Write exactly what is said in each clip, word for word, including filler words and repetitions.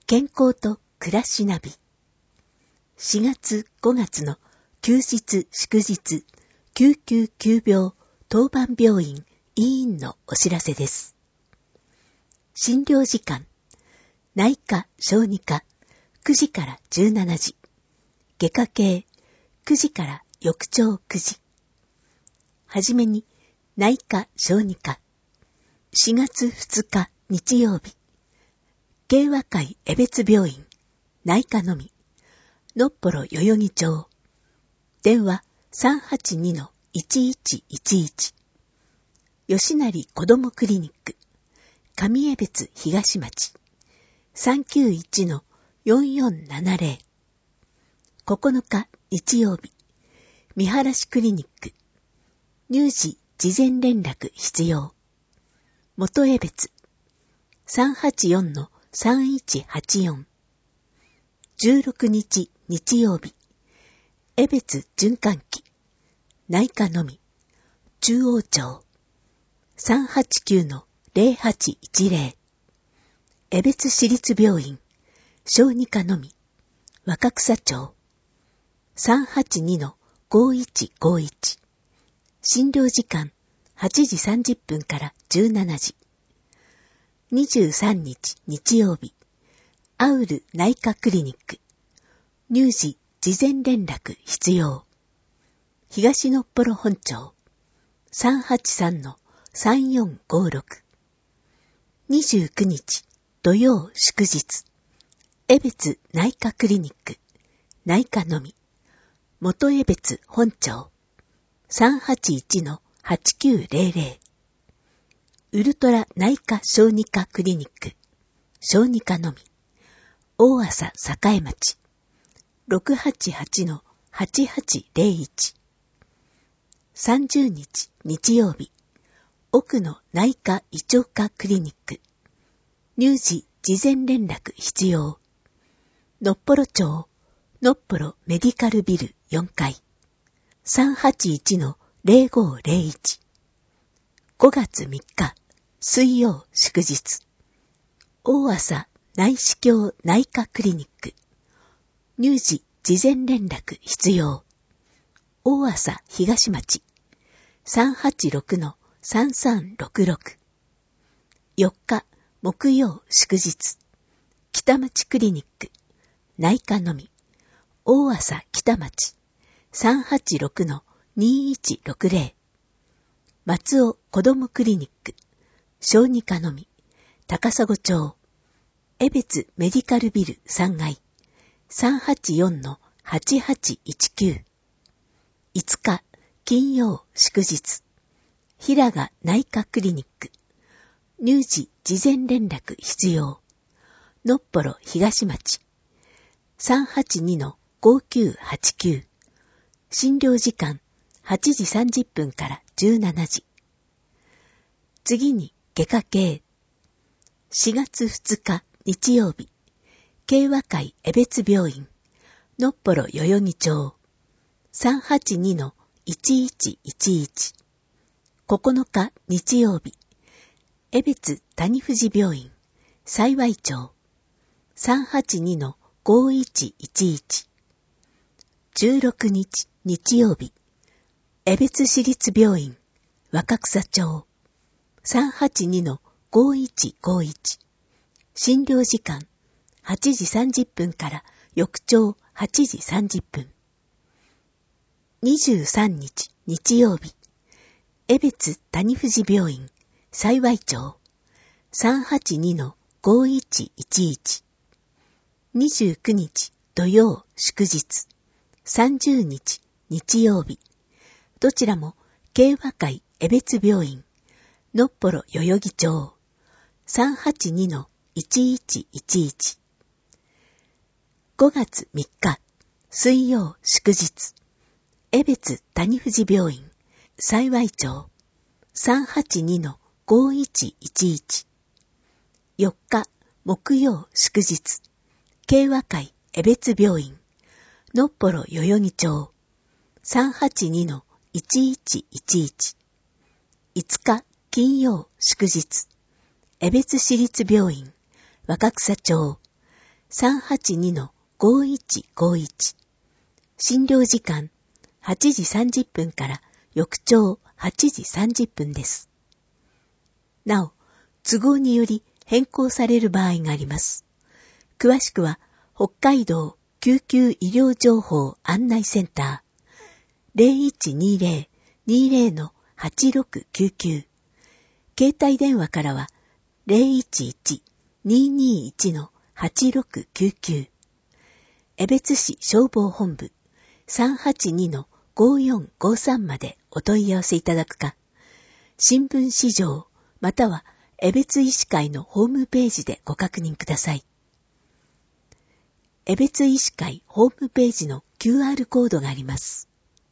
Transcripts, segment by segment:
健康と暮らしナビ。しがつごがつの休日祝日救急急病当番病院医院のお知らせです。診療時間、内科小児科くじからじゅうしちじ、外科系くじから翌朝くじ。はじめに内科小児科、しがつふつか日曜日、慶和会江別病院内科のみ、のっぽろ代々木町、電話 さんはちにのいちいちいちいち、吉成子どもクリニック上江別東町 さんきゅういちのよんよんななぜろ、ここのか日曜日、見晴らしクリニック、乳児事前連絡必要、元江別 さんはちよんのさんいちはちよん、じゅうろくにち日曜日、江別循環器内科のみ、中央町 さんはちきゅうのぜろはちいちぜろ、江別市立病院小児科のみ、若草町 さんはちにのごいちごいち、診療時間はちじさんじゅっぷんからじゅうしちじ。にじゅうさんにち日曜日、アウル内科クリニック乳児事前連絡必要、東のっぽろ本町 さんはちさんのさんよんごろく。にじゅうくにち土曜祝日、江別内科クリニック内科のみ、元江別本町 さんはちいちのはちきゅうぜろぜろ、ウルトラ内科小児科クリニック小児科のみ、大朝栄町 ろくはちはちのはちはちぜろいち。さんじゅうにち日曜日、奥の内科胃腸科クリニック乳児事前連絡必要、のっぽろ町のっぽろメディカルビルよんかい さんはちいちのぜろごぜろいち。ごがつみっか水曜祝日、大朝内視鏡内科クリニック乳児事前連絡必要、大朝東町 さんはちろくのさんさんろくろく。よっか木曜祝日、北町クリニック内科のみ、大朝北町 さんはちろくのにいちろくぜろ。松尾子どもクリニック小児科のみ、高砂町江別メディカルビルさんがい さんはちよんのはちはちいちきゅう。いつか金曜祝日、平賀内科クリニック乳児事前連絡必要、のっぽろ東町 さんはちにのごきゅうはちきゅう。診療時間はちじさんじゅっぷんからじゅうしちじ。次に外科系、しがつふつか日曜日、慶和会江別病院のっぽろ代々木町 さんはちにのいちいちいちいち。ここのか日曜日、江別谷藤病院幸町 さんはちにのごいちいちいち。じゅうろくにち日曜日、江別市立病院若草町 さんはちにのごいちごいち。診療時間はちじさんじゅっぷんから翌朝はちじさんじゅっぷん。にじゅうさんにち日曜日、江別谷藤病院幸町 さんはちにのごいちいちいち。にじゅうくにち土曜祝日、さんじゅうにち日曜日、どちらも慶和会江別病院のっぽろ代々木町 さんはちにのいちいちいちいち。ごがつみっか水曜祝日、江別谷藤病院幸町 さんはちにのごいちいちいち。よっか木曜祝日、慶和会江別病院のっぽろ代々木町 さんはちにのいちいちいちいち。いつか金曜祝日、江別市立病院若草町さんはちにのごいちごいち。診療時間はちじさんじゅっぷんから翌朝はちじさんじゅっぷんです。なお、都合により変更される場合があります。詳しくは北海道救急医療情報案内センター ゼロいちにゼロ にゼロ はちろくきゅうきゅう、携帯電話からは ゼロいちいち ににいち はちろくきゅうきゅう、江別市消防本部 さんはちにのごよんごさん までお問い合わせいただくか、新聞市場または江別医師会のホームページでご確認ください。江別医師会ホームページの キューアール コードがあります。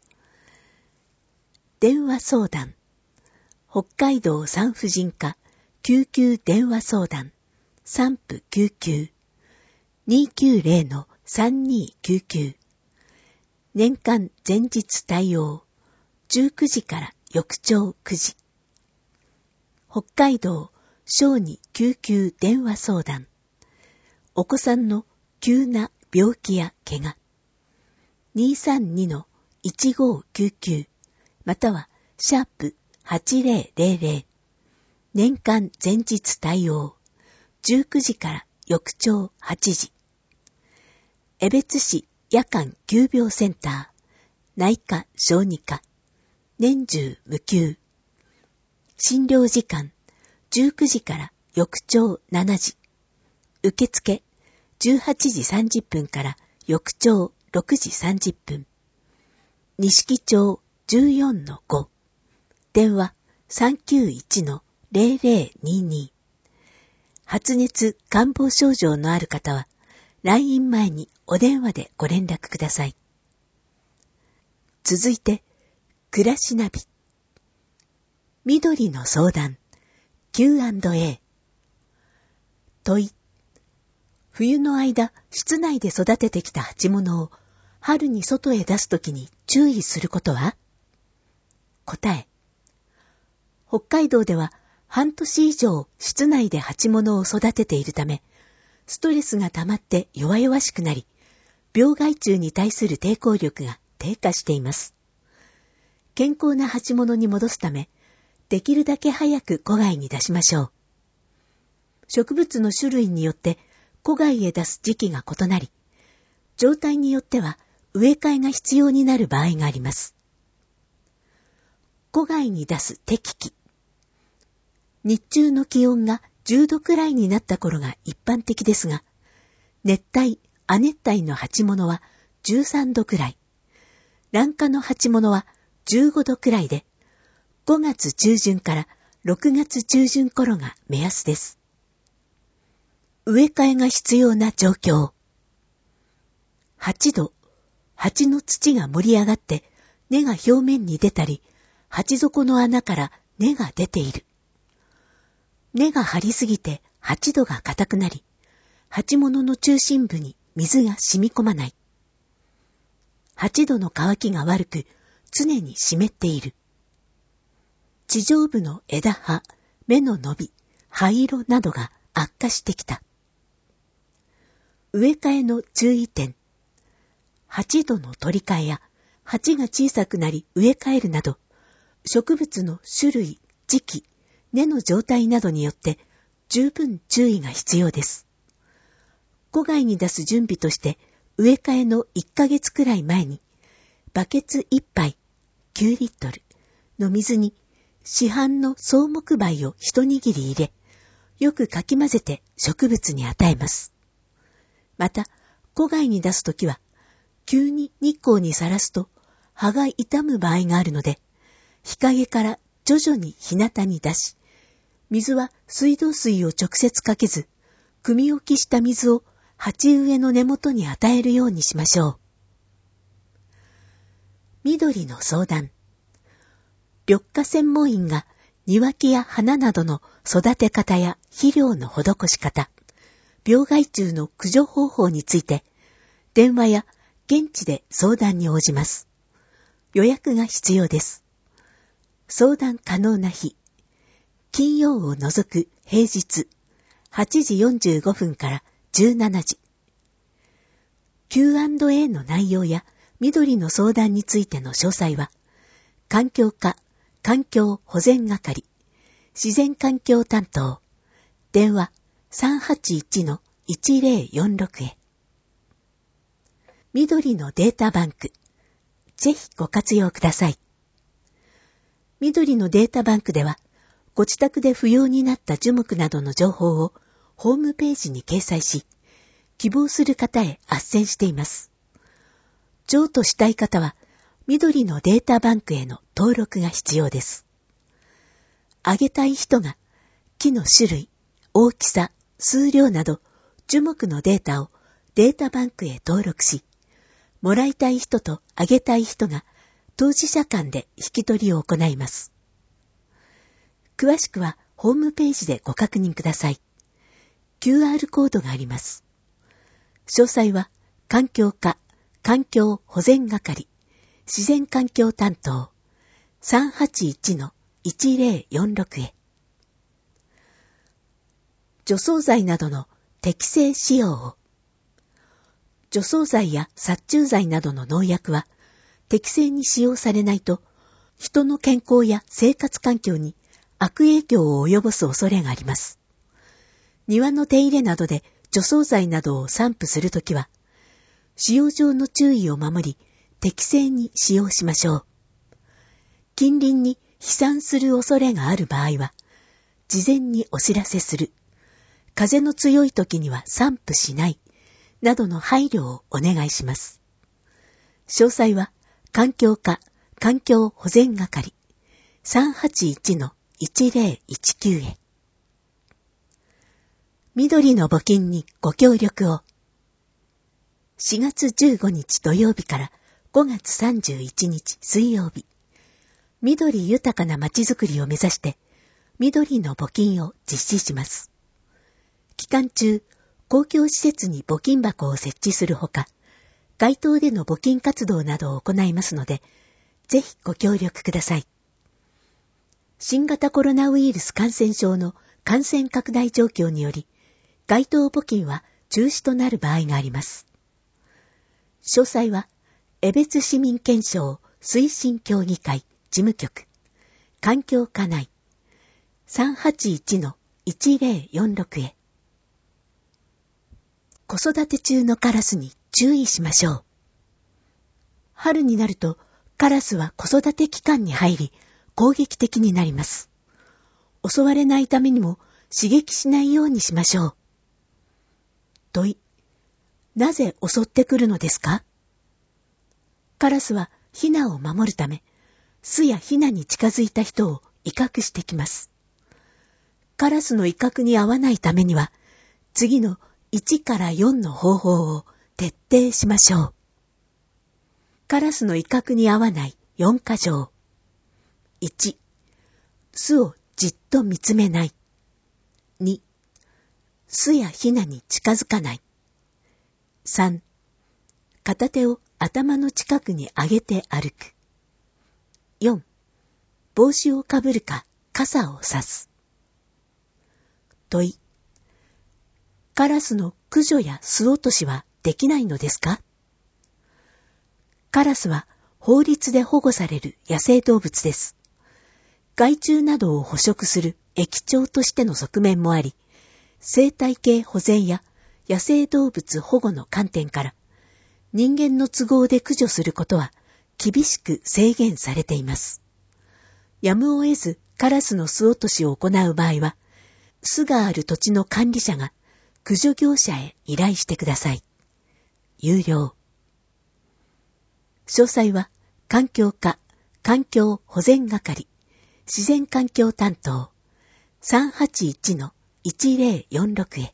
電話相談。北海道産婦人科救急電話相談産婦救急 にーきゅうゼロのさんにーきゅうきゅう、年間前日対応じゅうくじから翌朝くじ。北海道小児救急電話相談。お子さんの急な病気や怪我 にーさんにのいちごきゅうきゅう またはシャープはちゼロゼロゼロ、年間前日対応じゅうくじから翌朝はちじ。江別市夜間急病センター内科小児科年中無休。診療時間じゅうくじから翌朝しちじ。受付じゅうはちじさんじゅっぷんから翌朝ろくじさんじゅっぷん。錦町 じゅうよんのご。電話 さんきゅういちのゼロゼロにに。発熱感冒症状のある方は来院前にお電話でご連絡ください。続いて、暮らしナビ。緑の相談 キューアンドエー。 問い。冬の間室内で育ててきた鉢物を春に外へ出すときに注意することは？答え。北海道では半年以上室内で鉢物を育てているため、ストレスが溜まって弱々しくなり、病害虫に対する抵抗力が低下しています。健康な鉢物に戻すため、できるだけ早く戸外に出しましょう。植物の種類によって戸外へ出す時期が異なり、状態によっては植え替えが必要になる場合があります。戸外に出す適期。日中の気温がじゅうどくらいになった頃が一般的ですが、熱帯、亜熱帯の鉢物はじゅうさんどくらい、卵化の鉢物はじゅうごどくらいで、ごがつ中旬からろくがつ中旬頃が目安です。植え替えが必要な状況。はちど、鉢の土が盛り上がって根が表面に出たり、鉢底の穴から根が出ている。根が張りすぎてはちどが硬くなり、鉢物の中心部に水が染み込まない。はちどの乾きが悪く、常に湿っている。地上部の枝葉、芽の伸び、葉色などが悪化してきた。植え替えの注意点。はちどの取り替えや、鉢が小さくなり植え替えるなど、植物の種類、時期、根の状態などによって十分注意が必要です。戸外に出す準備として植え替えのいっかげつくらい前にバケツいっぱいきゅうリットルの水に市販の草木灰を一握り入れ、よくかき混ぜて植物に与えます。また、戸外に出すときは急に日光にさらすと葉が傷む場合があるので、日陰から徐々に日向に出し、水は水道水を直接かけず、汲み置きした水を鉢植えの根元に与えるようにしましょう。緑の相談。緑化専門員が庭木や花などの育て方や肥料の施し方、病害虫の駆除方法について、電話や現地で相談に応じます。予約が必要です。相談可能な日。金曜を除く平日はちじよんじゅうごふんからじゅうしちじ。 キューアンドエー の内容や緑の相談についての詳細は、環境課環境保全係自然環境担当電話 さんはちいちのいちぜろよんろく へ。緑のデータバンク、ぜひご活用ください。緑のデータバンクでは、ご自宅で不要になった樹木などの情報をホームページに掲載し、希望する方へ斡旋しています。譲渡したい方は、緑のデータバンクへの登録が必要です。あげたい人が、木の種類、大きさ、数量など、樹木のデータをデータバンクへ登録し、もらいたい人とあげたい人が当事者間で引き取りを行います。詳しくはホームページでご確認ください。キューアール コードがあります。詳細は環境課環境保全係自然環境担当 さんはちいちのいちぜろよんろく へ。除草剤などの適正使用を。除草剤や殺虫剤などの農薬は適正に使用されないと人の健康や生活環境に悪影響を及ぼす恐れがあります。庭の手入れなどで除草剤などを散布するときは使用上の注意を守り適正に使用しましょう。近隣に飛散する恐れがある場合は事前にお知らせする、風の強い時には散布しないなどの配慮をお願いします。詳細は環境課環境保全係 さんはちいちのいちぜろいちきゅう へ。緑の募金にご協力を。しがつじゅうごにち土曜日からごがつさんじゅういちにち水曜日、緑豊かなまちづくりを目指して緑の募金を実施します。期間中、公共施設に募金箱を設置するほか、街頭での募金活動などを行いますので、ぜひご協力ください。新型コロナウイルス感染症の感染拡大状況により、街頭募金は中止となる場合があります。詳細は、江別市民憲章推進協議会事務局、環境課内 さんはちいちのいちぜろよんろく へ。子育て中のカラスに注意しましょう。春になるとカラスは子育て期間に入り攻撃的になります。襲われないためにも刺激しないようにしましょう。問い、なぜ襲ってくるのですか？カラスはヒナを守るため、巣やヒナに近づいた人を威嚇してきます。カラスの威嚇に合わないためには、次のいちからよんの方法を徹底しましょう。カラスの威嚇に合わないよんかじょう。いち、巣をじっと見つめない。に、巣やヒナに近づかない。さん、片手を頭の近くに上げて歩く。よん、帽子をかぶるか傘を差す。問い、カラスの駆除や巣落としはできないのですか？カラスは法律で保護される野生動物です。害虫などを捕食する益鳥としての側面もあり、生態系保全や野生動物保護の観点から人間の都合で駆除することは厳しく制限されています。やむを得ずカラスの巣落としを行う場合は、巣がある土地の管理者が駆除業者へ依頼してください。有料。詳細は環境課環境保全係自然環境担当 さんはちいちのいちぜろよんろく へ。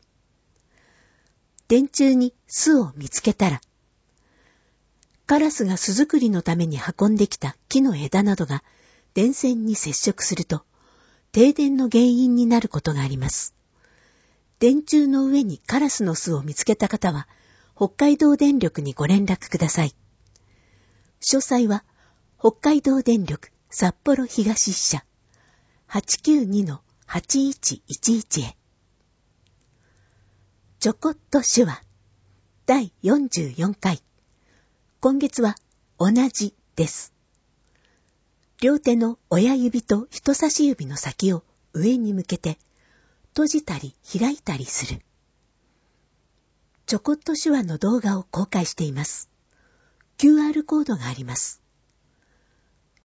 電柱に巣を見つけたら、カラスが巣作りのために運んできた木の枝などが電線に接触すると、停電の原因になることがあります。電柱の上にカラスの巣を見つけた方は、北海道電力にご連絡ください。詳細は、北海道電力札幌東支社 はちきゅうにのはちいちいちいち へ。ちょこっと手話。 だいよんじゅうよんかい。今月は同じです。両手の親指と人差し指の先を上に向けて閉じたり開いたりする。ちょこっと手話の動画を公開しています。キューアール コードがあります。